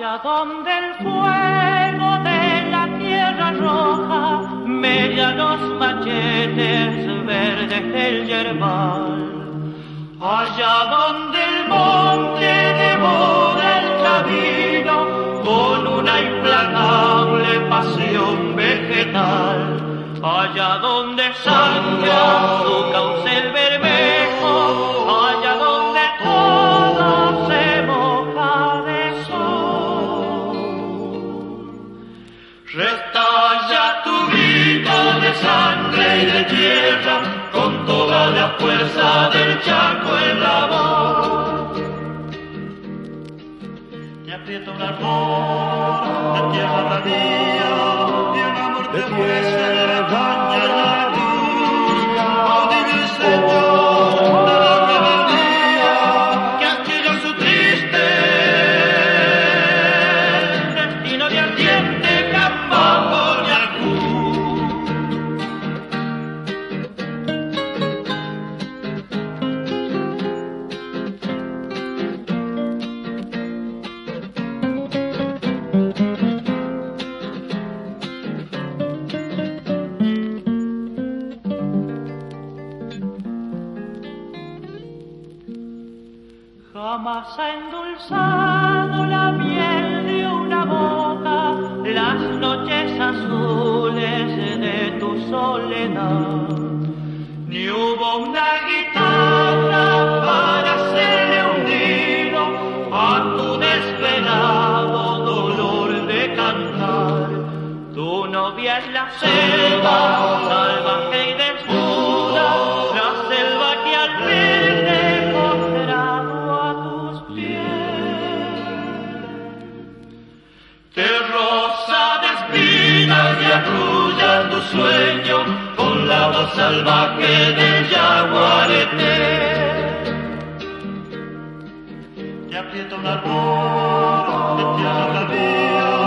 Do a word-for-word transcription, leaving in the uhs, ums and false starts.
allá donde el fuego de la tierra roja mella los machetes verdes del yerbal, allá donde el monte devora el camino con una implacable pasión vegetal, allá donde sangra su cauce el bermejo, allá donde todo se moja de sol. Restalla tu grito de sangre y de tierra con toda la fuerza del Chaco en la voz. Te aprieta un árbol de tierra bravía y el amor te fuese de la caña la vida. Oh, dime, Señor, de la rebeldía que adquiere su triste destino de ardiente campo y arcú. Jamás ha endulzado la miel de una boca las noches azules de tu soledad, ni hubo una guitarra para hacerle un nido a tu desvelado dolor de cantar. Tu novia es la selva salvaje y desnuda, la selva que al verte postrado a tus pies te roza de espinas y arrulla tu sueño con la voz salvaje del yaguareté. Te aprieta un árbol de tierra bravía